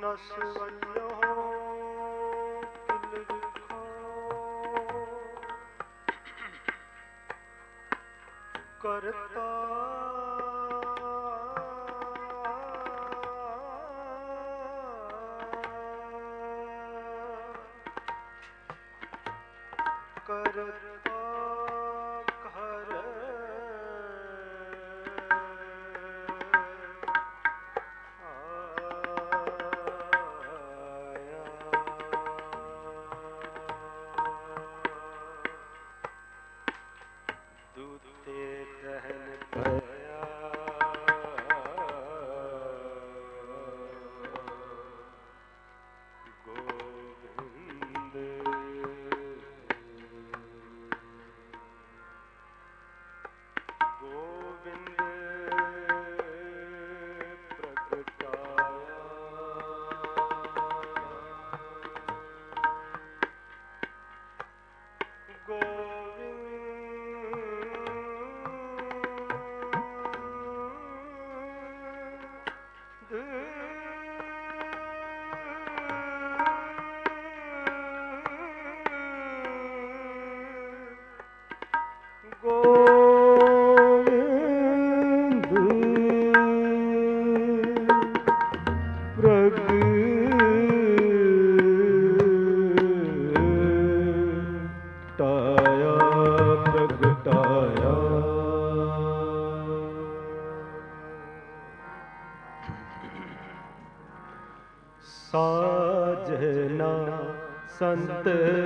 ਨਸ ਵਲਿਓ ਕਿਲ ਵਿਖੋ ਕਰਤਾ ਕਰਤਾ ਘਰ ਦੂਤੇ ਦਹਨ ਭਇਆ ਗੋਬਿੰਦ ਗੋਬਿੰਦ ਪ੍ਰਗਟਾਇਆ ਸਾਜਨਾ ਸੰਤ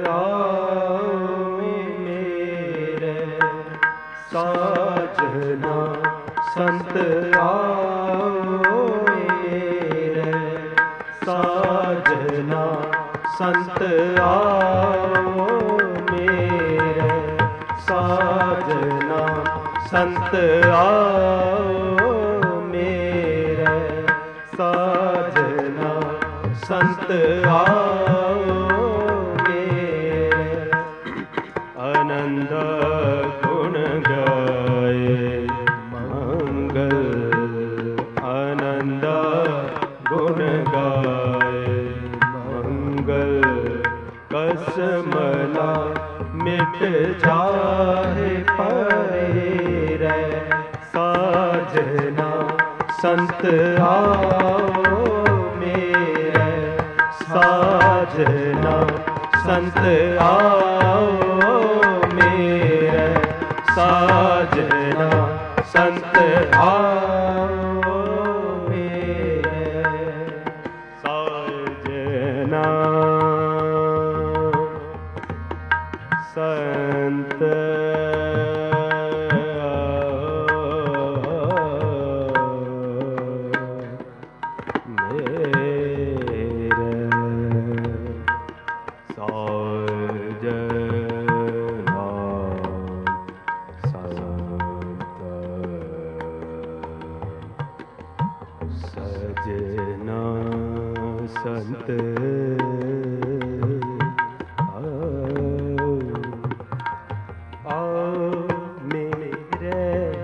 ਆਵੇ ਮੇਰੇ ਸਾਜਨਾ ਸੰਤ ਆਵੇ ਮੇਰੇ ਸਾਜਨਾ ਸੰਤ ਆਵੋ ਮੇਰੇ ਸਾਜਨਾ ਸੰਤ ਆਵੋ ਮੇਰੇ ਸਾਜਨਾ ਸੰਤ ਆਵੋ ਮੇਰੇ ਆਨੰਦ ਗੁਣ ਗਾਏ ਮੰਗਲ ਆਨੰਦ ਗੁਣ ਗਾਏ ਮੰਗਲ ਕਸਮਲਾ ਮਿਟ ਜਾਏ ਪਰੇ ਰਹਿ ਸਾਜਨਾ ਸੰਤ ਆਵੋ ਮੇਰੇ ਸਾਜਨਾ ਸੰਤ ਆਵੋ ਮੇਰੇ ਸਾਜਨਾ ਸੰਤ ਆਵੋ ਮੇਰੇ ਸਾਜਨਾ ਸੰਤ ਸਜਨਾ ਸੰਤ ਆਓ ਮੇਰੇ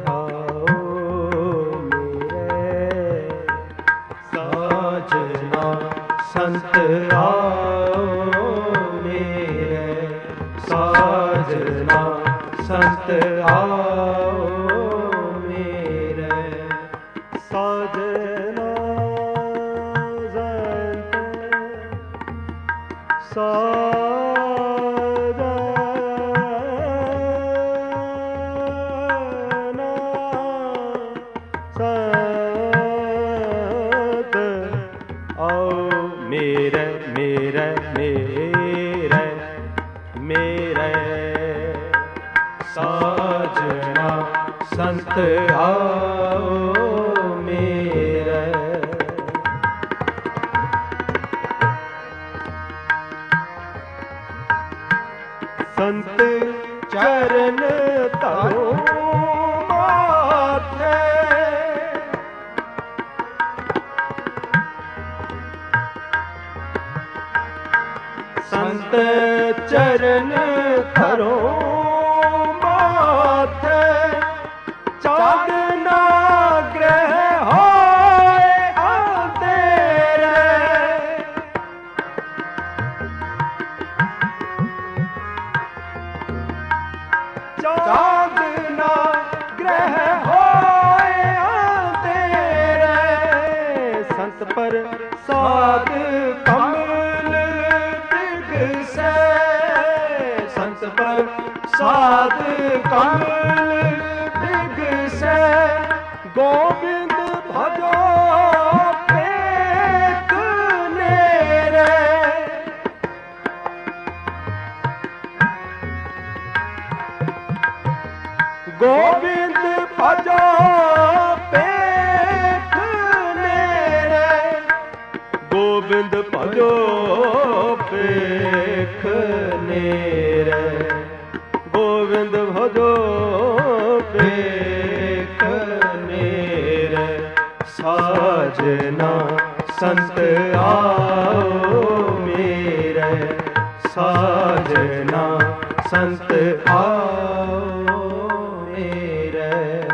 ਸਾਜਨਾ ਸੰਤ ਆਓ ਮੇਰੇ ਸਾਜਨਾ ਸੰਤ ਆਓ ਮੇਰੇ ਸਾਜਨਾ ਸਾਜਨਾ ਸੰਤ ਆਓ ਮੇਰੇ ਮੇਰੇ ਮੇਰੇ ਮੇਰੇ ਸਾਜਨਾ ਸੰਤ ਆਓ ਮੇਰੇ ਸੰਤ ਚਰਨ ਧਰੋ ਮਾਥੇ ਸੰਤ ਚਰਨ ਧਰੋ ਮਾਥੇ ਚਾਗ ਨਾ ਗ੍ਰਹਿ ਹੋਏ ਅੰਧੇਰੇ प्रसाद कमल दिगसै, संत प्रसाद कमल दिगसै। गोविंद भजो पेख नेरे, गोविंद भजो पेख नेरे, गोविंद भजो पेख नेरे, गोविंद भजो पेख नेरे। साजना संत आओ मेरे, साजना संत आओ मेरे।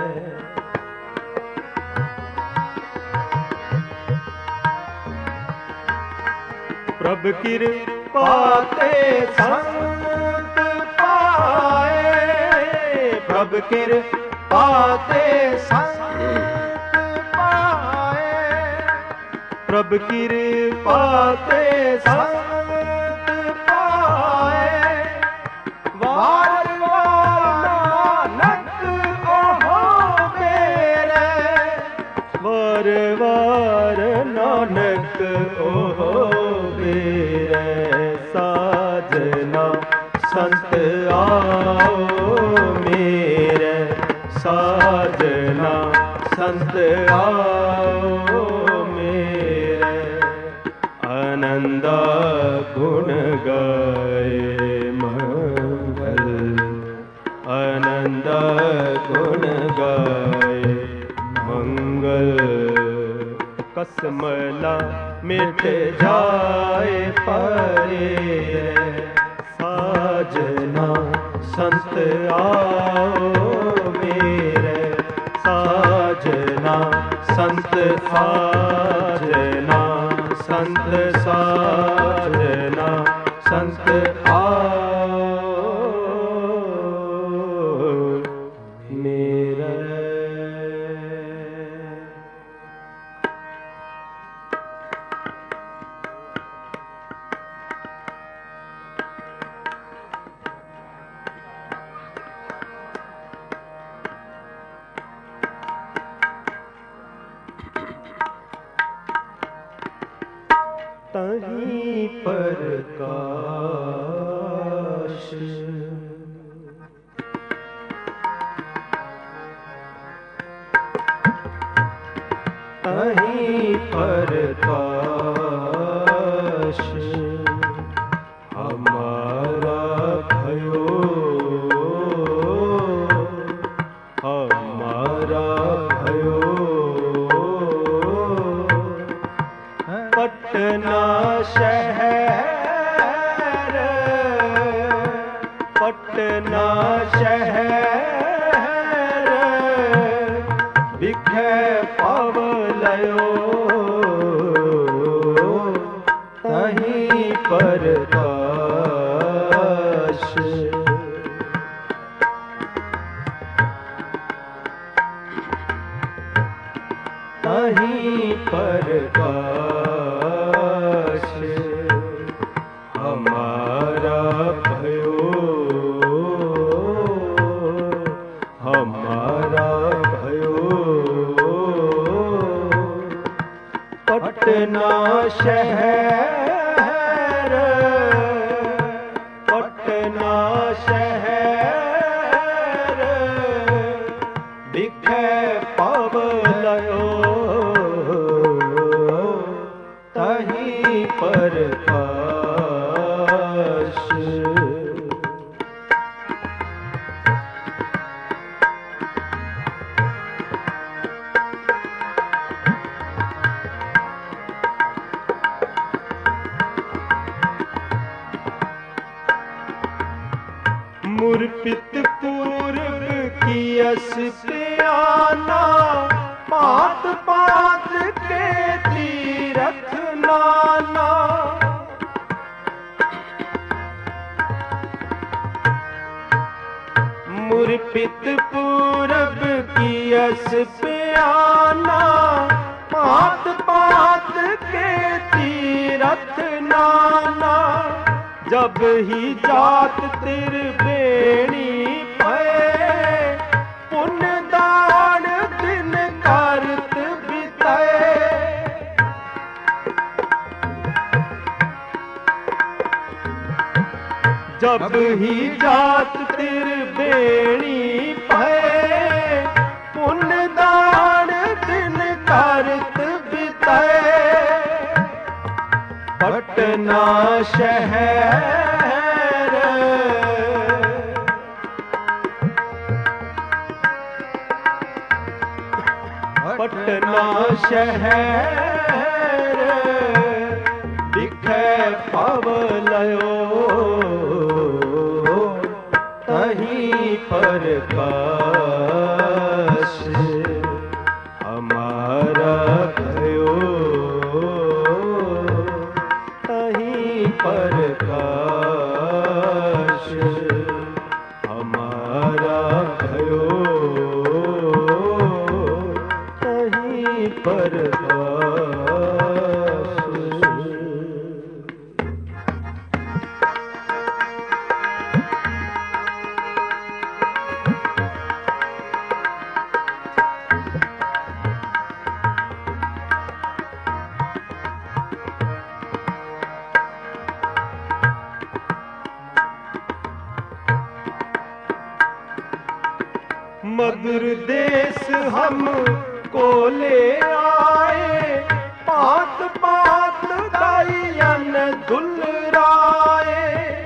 प्रभु कृपा ते संत पाए, प्रभु कृपा ते संत पाए, प्रभु कृपा ते संत पाए। वार वार नानक ओहो मेरे, वार वार नानक ओहो मेरे। साजना संत आओ मेरे, साजना संत आओ मेरे। आनंद गुण गाए मंगल, आनंद गुण गाए मंगल। कसमला मिट जाए परे, साजना संत आओ मेरे, साजना संत साजना संत साजना संत आओ मेरे। तहीं प्रकाश, तहीं प्रकाश हमारा भयो, हमारा भयो। पटना शहर, पटना शहर बिखे पवलयो, तहीं प्रकाश, तहीं प्रकाश हमारा भयो, हमारा भयो। पटना शहर, पटना शहर बिखे पवलयो, तहीं प्रकाश। मुरपित पूर्व की अस प्याना, पात पात के तीरथ नाना। मुरपित पूरब की अस प्याना, पात पात जब ही जात तिर बेणी भय, पुण्य दान दिन करत बितय। जब ही जात तिर बेणी भय, पुण्य दान दिन करत बितय। पटना शहर पटना शहर दिखे पवलयो, तहीं प्रकाश हमारा भयो, तहीं प्रकाश हमारा भयो, तहीं प्रकाश। मधुर देश हम को ले आए, पात पात दायन दुलराए।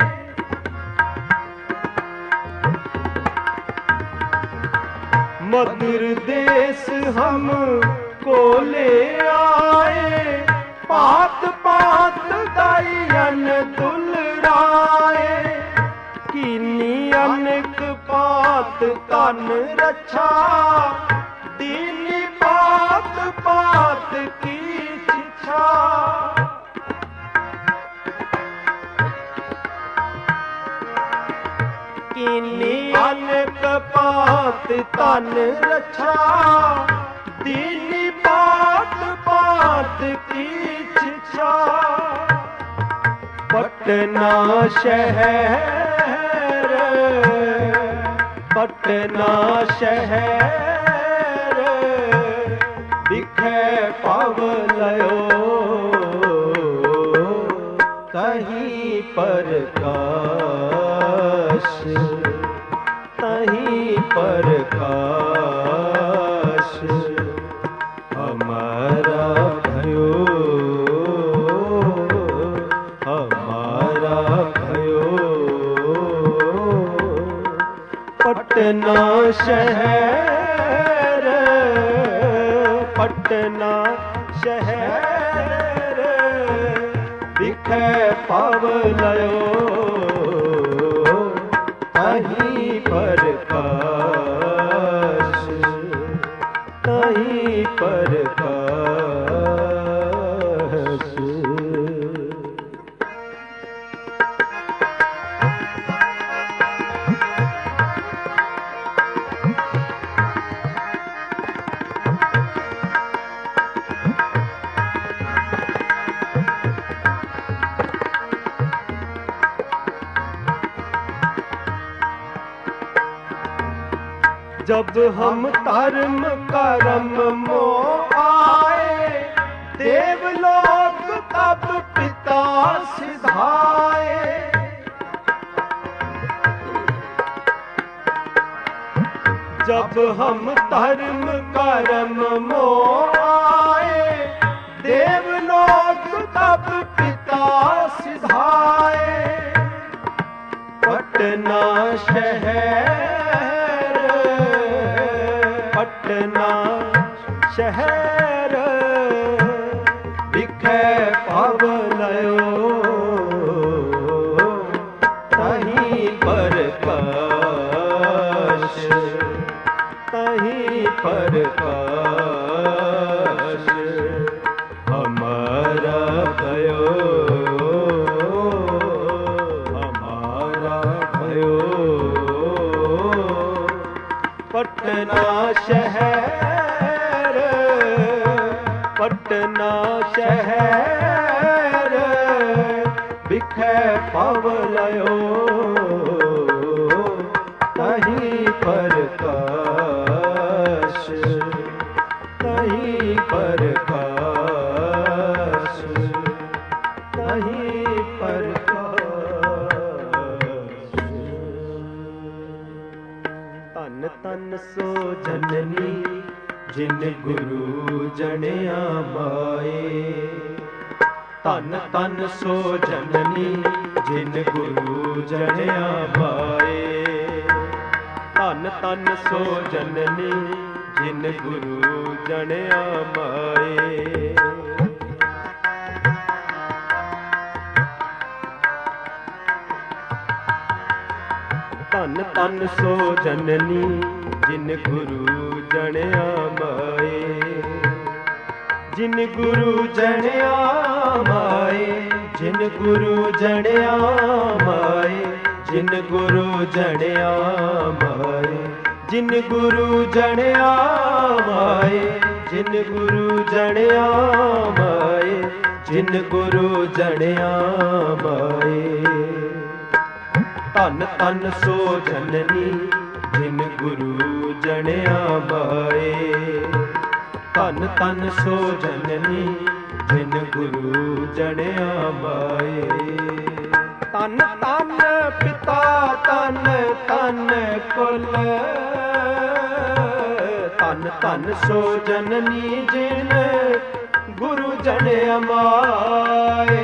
मधुर देश हम को ले आए, पात पात दायन दुलराए। कीनी अनक पात तन रक्षा, दीनी पात पात की शिक्षा। कीनी अनक पात तन रक्षा, दीनी पात पात की शिक्षा। पटना शहर पटना शहर दिखे पवलयो, तहीं प्रकाश तहीं प्रकाश हमारा भयो, हमारा भयो। पटना शहर पटना शहर दिखे पवलयो, तहीं प्रकाश तहीं प्रकाश। जब हम धर्म कर्म मोह आए, देवलोक तब पिता सिधाए। जब हम धर्म कर्म मोह आए, देवलोक तब पिता सिधाए। पटना शहर पटना शहर दिखे पवलयो, तहीं प्रकाश तहीं प्रकाश हमारा भयो, हमारा भयो। पटना शहर पटना शहर दिखे पवलयो, भयो तहीं प्रकाश, तहीं प्रकाश, तहीं प्रकाश। तन तन सो जननी जिन गुरु जनिया माए, तन तन सो जननी जिन गुरु जनिया माए, तन तन सो जननी जिन गुरु जनिया माए। तन तन सो जननी जिन गुरु जनिया माए, जिन गुरु जनिया माए, जिन गुरु जनिया माए, जिन गुरु जनिया माए, जिन गुरु जनिया माए, जिन गुरु जनिया माए, जिन गुरु जनिया माए। तन तन सो जननी जिन गुरु जनिया माए, तन तन सो जननी जिन गुरु जनिया माए। तन तन पिता तन तन कुल, तन तन सो जननी जिन गुरु जनिया माए।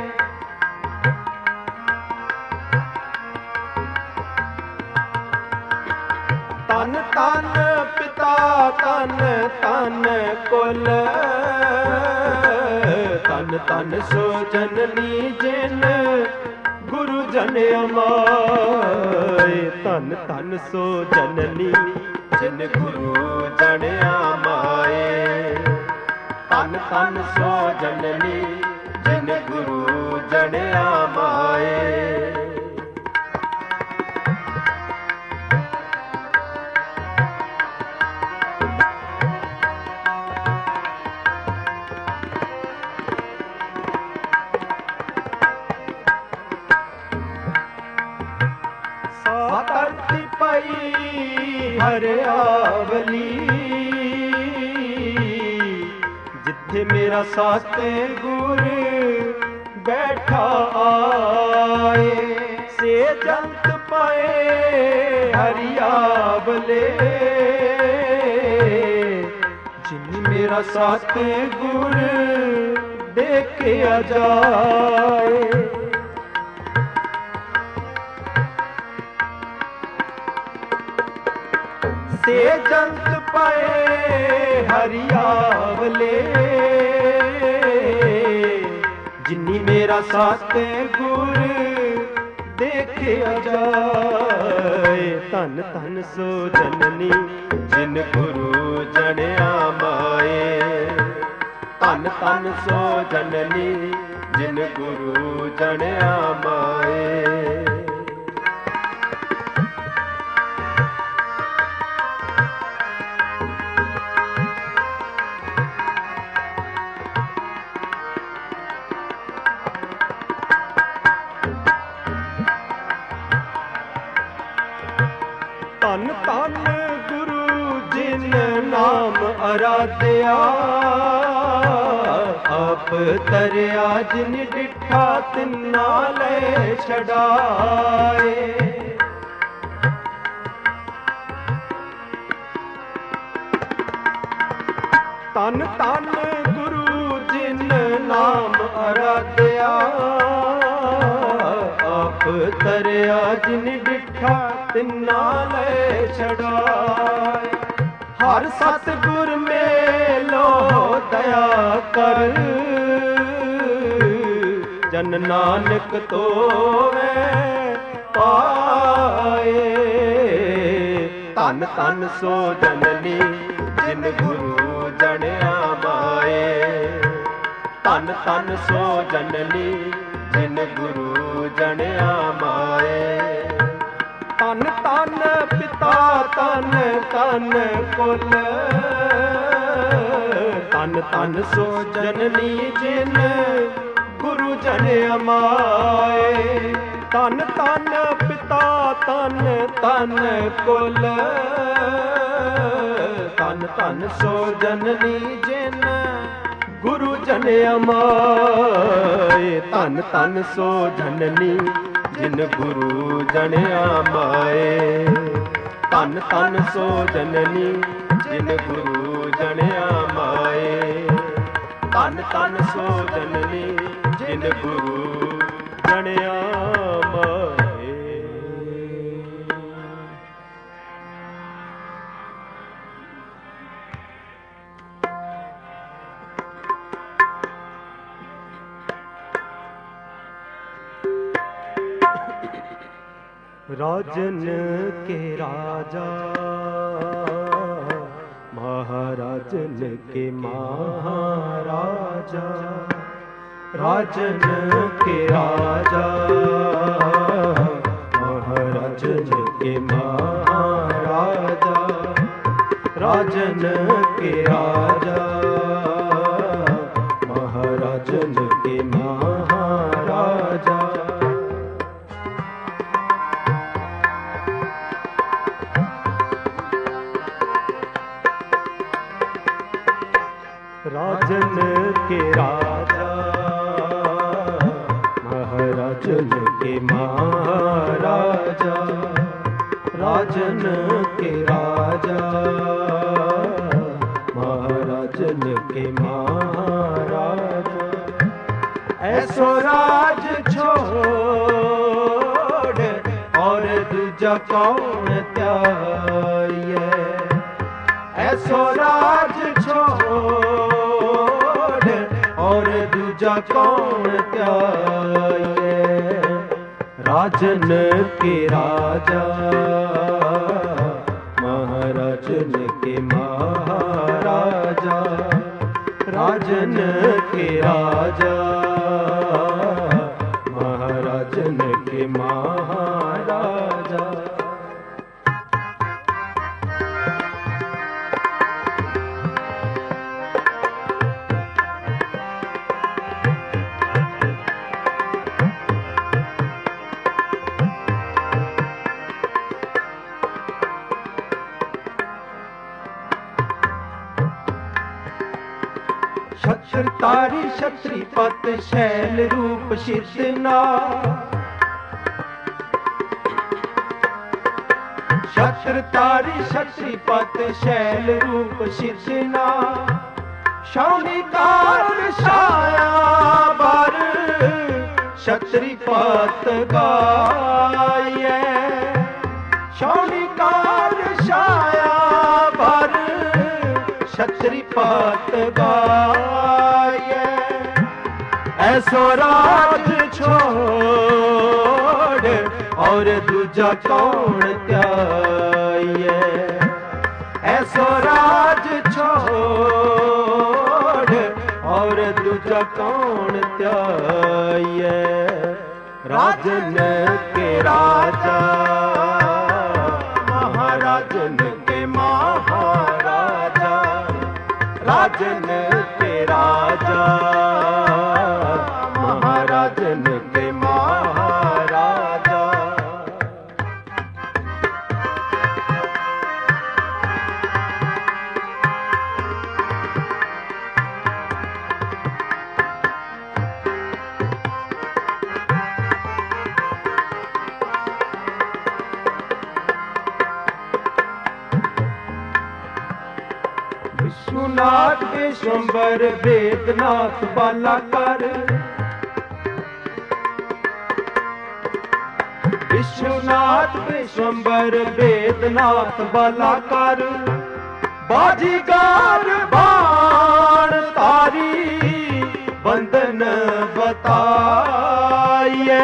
तन तन पिता तन तन कुल, तन तन सो जननी जिन गुरु जनिया माए। तन तन सो जननी जिन गुरु जनिया माए, तन तन सो जननी जिन गुरु जनिया माए। धरती पई हरियावली, जिथे मेरा साते गुर बैठा आए, से जंत पाए हरियावले, जिन मेरा साते गुर देखिया जाए। से जंत पाए हरियावले, जिन्नी मेरा साथ गुर देखिया जाए। तन तन सो जननी जिन गुरु जनिया माए, तन तन सो जननी जिन गुरु जनिया माए। तन तन गुरु जिन नाम आराध्या, आप तरया जिन डिठा तिन्ना ले छड़ाए। तन तन गुरु जिन नाम आराध्या, आप तरया जिन डिठा तिन्ना ले छड़ाए। हर सतगुर मेलो दया कर, जन नानक तोवे पाए। तन तन सो जननी जिन गुरु जनिया माए, तन तन सो जननी जिन गुरु जनिया माए। तन तन पिता तन तन कुल, तन तन सो जननी जिन गुरु जनिया माए। तन तन पिता तन तन कुल तन तन सो जननी जिन गुरु जन अमाए तन तन सो जननी जिन गुरु जन अमाए तन तन सो जननी जिन गुरु जन अमाए तन तन सो जननी जिन गुरु जन अमाए। राजन के राजा महाराजन के महाराजा राजन के राजा महाराजन के महाराजा राजन के राजा महाराजन के महाराजा राजन के राजा महाराजन के महाराजा राजन के राजा महाराजन के महाराजा ऐसो राज छोड़ और दूजा कौन त्याये ऐसो राज छोड़ और दूजा कौन त्याये राजन के राजा महाराजन के महाराजा राजन के राजा महाराजन के महाराजा तारी क्षत्रिपत शैल रूप शीर्षना क्षत्र तारी क्षत्रिपत शैल रूप शीर्षना शौनिकार छाया बर क्षत्रिपत गाये शौनिकार छाया बर क्षत्रिपत गाये ऐसो राज छोड़ और दूजा कौन त्याये ऐसो राज छोड़ और दूजा कौन त्याये राजन के राजा महाराजन के महाराजा राजन के राजा महाराजन के महाराजा विश्वनाथ विश्वंबर वेदनाथ बालाकर विश्वनाथ विश्वंबर वेदनाथ बालाकर बाजीगार बाण तारी बंधन बताइए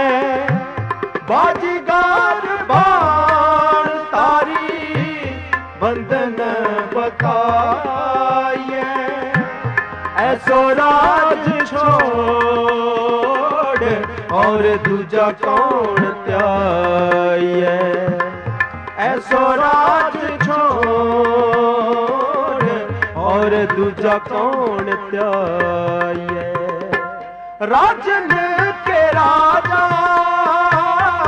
बाजीगार बाण तारी बंधन बताइए ऐसो राज छोड़ और दूजा कौन त्याये ऐसो राज छोड़ और दूजा कौन त्याये राजन के राजा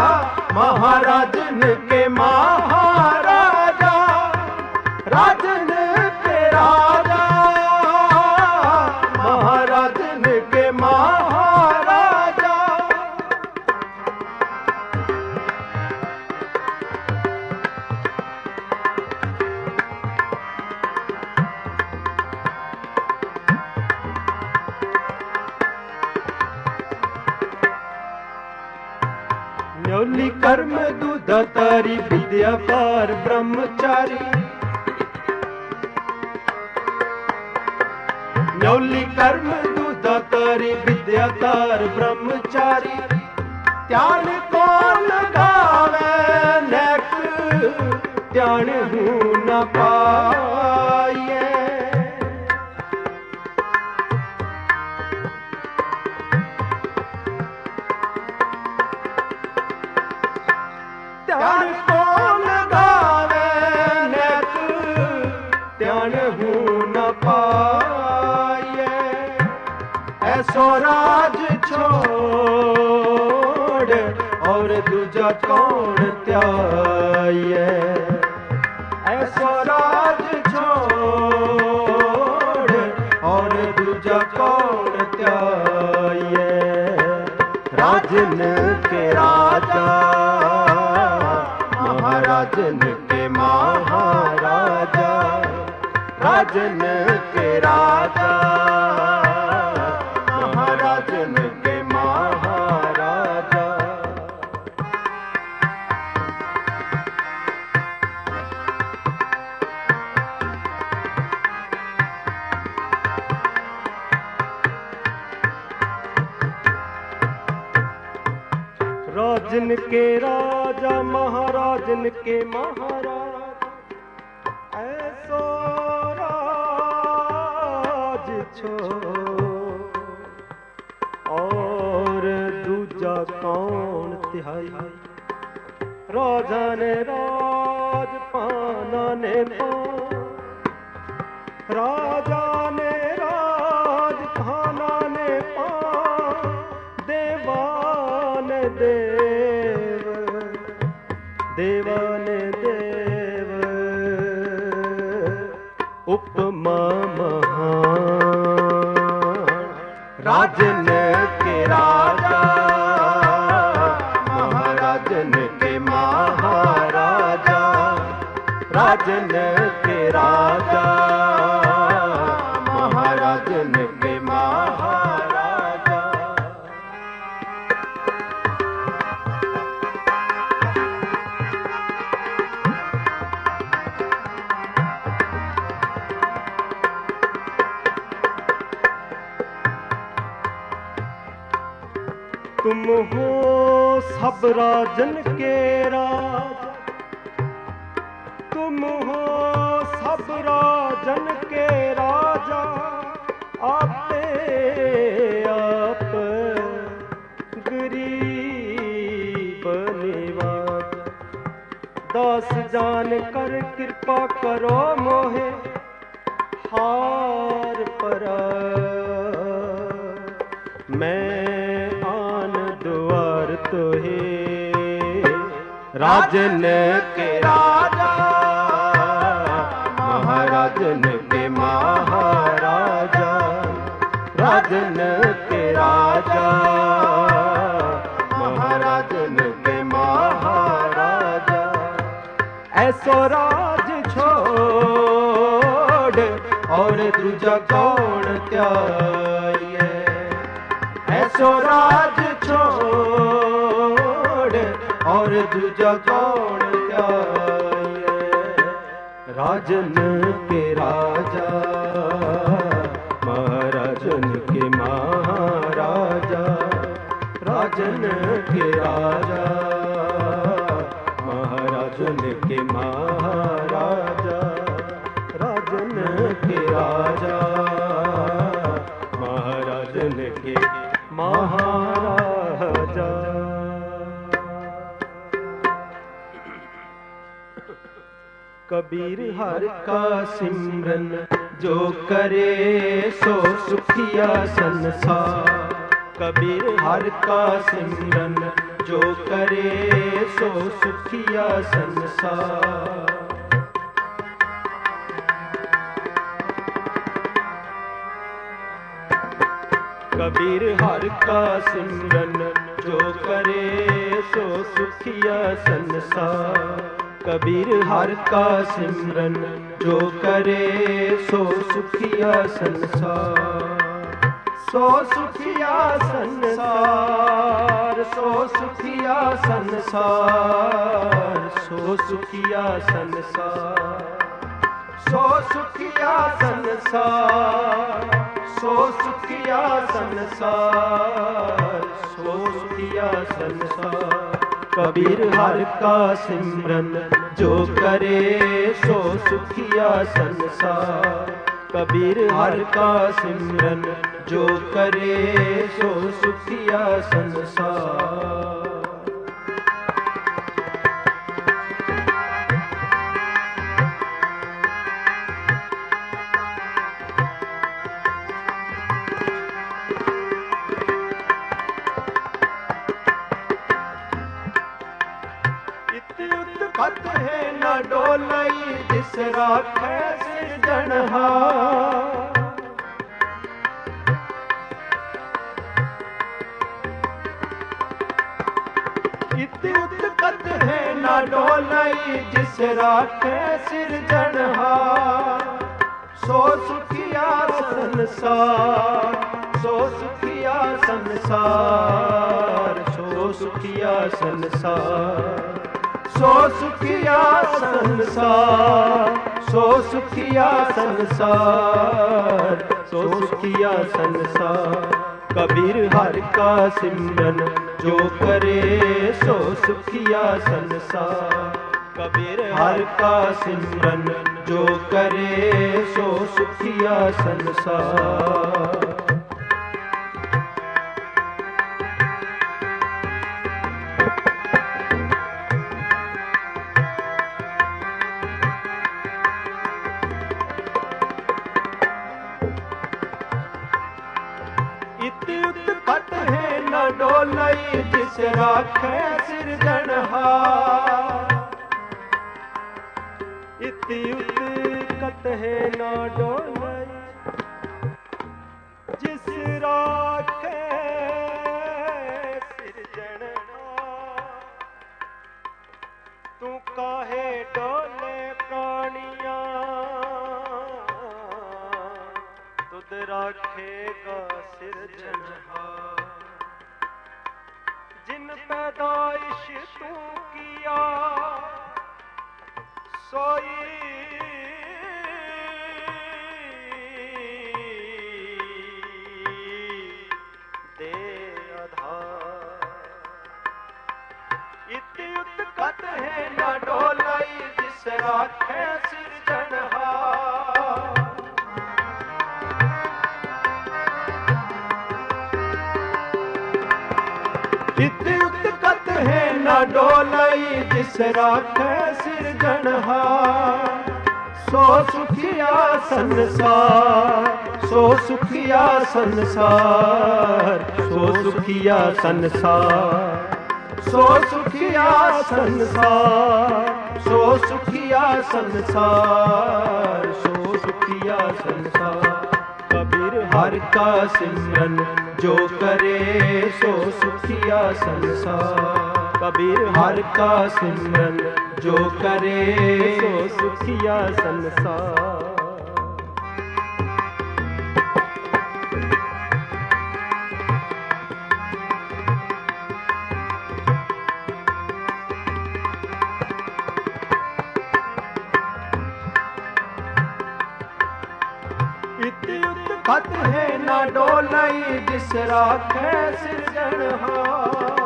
न्योली कर्म दूधातारी विद्या पार ब्रह्मचारी। न्योली कर्म दूधातारी विद्या तार ब्रह्मचारी। ध्यान को लगावे नेक ध्यान हूँ न पाए। ध्यान को लगावे नेक ध्यान हूँ न पाए। ऐसो राज छोड़ और दूजा कौन त्याये। ऐसो राज छोड़ और दूजा कौन त्याये। राजन के राजा महाराजन के महाराजा। राजन के राजा महाराजन के महाराजा। राजन के राजा महाराजन के महाराजा। ऐसो राज छोड़ और दूजा कौन तिहाई। राजा ने राज पाना ने पान। राजा ने राज खाना ने पान। देवान देव देवान देव उपमा महान। राजन के राजा महाराजन के महाराजा। राजन के राजा महाराजन के महाराजा। तुम हो सब राजन के राजा। तुम हो सब राजन के राजा। आपे आप गरीब निवाज। दास जान कर कृपा करो मोहे हार परा। मैं तो है राजन के राजा महाराजन के महाराजा। राजन के राजा महाराजन के महाराजा। ऐसो राज छोड़ और दूजा कौन त्याये। ऐसो राज छोड़ और दूजा कौन त्याये। राजन के राजा महाराजन के महाराजा। राजन के राजा महाराजन के महाराजा। राजन के राजा महाराजन के महाराजा। कबीर हर का सिमरन जो करे सो सुखिया संसार। कबीर हर का सिमरन जो करे सो सुखिया संसार। कबीर हर का सिमरन जो करे सो सुखिया संसार। कबीर हर का सिमरन जो करे सो सुखिया संसार। सो सुखिया संसार, सो सुखिया संसार, सो सुखिया संसार, सो सुखिया संसार, सो सुखिया संसार, सो सुखिया संसार। कबीर हर का सिमरन जो करे सो सुखिया संसार। कबीर हर का सिमरन जो करे सो सुखिया संसार। कत है न डोलई जिस राखे सिरजनहार। इत्युत कत है न डोलई जिस राखे सिरजनहार। सो सुखिया संसार, सो सुखिया संसार, सो सुखिया संसार, सो सुखिया संसार, सो सुखिया संसार, सो सुखिया संसार। कबीर हर का सिमरन जो करे सो सुखिया संसार। कबीर हर का सिमरन जो करे सो सुखिया संसार। इत्युत कत है न डोलई जिस राखे सिरजनहार। इत्युत कत है न डोलई जिस राखे सिरजनहार। तू काहे डोले प्राणिया तुद राखेगा सिरजनहार। जिन पैदाइश तू किया सोई दे आधार। इत्युत कत है न डोलई जिस राखे सिरजनहार। इत्युत कत है न डोलई जिस राखे सिरजनहार। सो सुखिया संसार, सो सुखिया संसार, सो सुखिया संसार, सो सुखिया संसार, सो सुखिया संसार, सो सुखिया संसार। कबीर हर का सिमरन जो करे सो सुखिया संसार। कबीर हर का सिमरन जो करे सो सुखिया संसार। इत्युत कत है न डोलई जिस राखे सिरजनहार।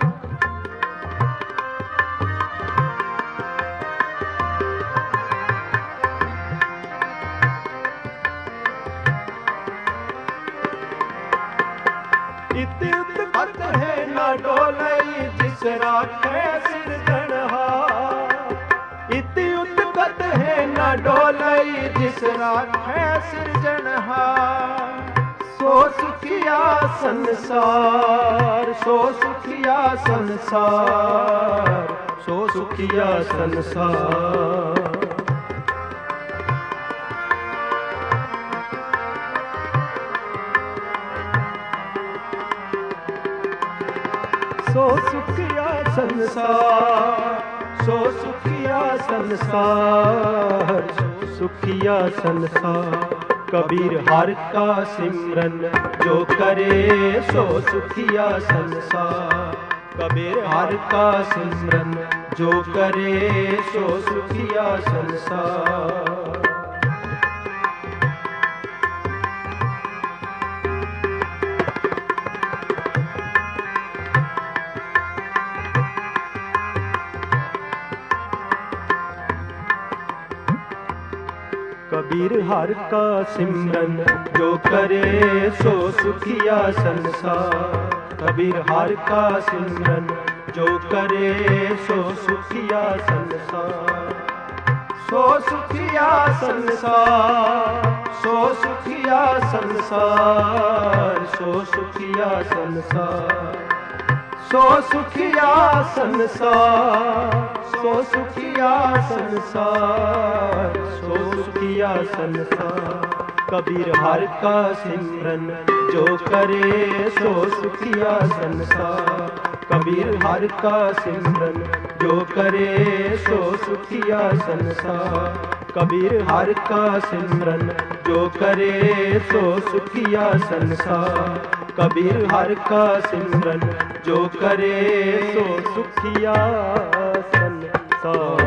इत्युत कत है न डोलई जिस राखे सिरजनहार। इत्युत कत है न डोलई जिस राखे सिरजनहार। सो सुखिया संसार, सो सुखिया संसार, सो सुखिया संसार। सो सुखिया संसार, सो सुखिया संसार, सो सुखिया संसार। कबीर हर का सिमरन जो करे सो सुखिया संसार। कबीर हर का सिमरन जो करे सो सुखिया संसार। कबीर हर का सिमरन जो करे सो सुखिया संसार। कबीर हर का सिमरन जो करे सो सुखिया संसार। सो सुखिया संसार, सो सुखिया संसार, सो सुखिया संसार, सो सुखिया संसार, सो सुखिया संसार, सो सुखिया संसार। कबीर हर का सिमरन जो करे सो सुखिया संसार। कबीर हर का सिमरन जो करे सो सुखिया संसार। कबीर हर का सिमरन जो करे सो सुखिया संसार। कबीर हर का सिमरन जो करे सो सुखिया संसार।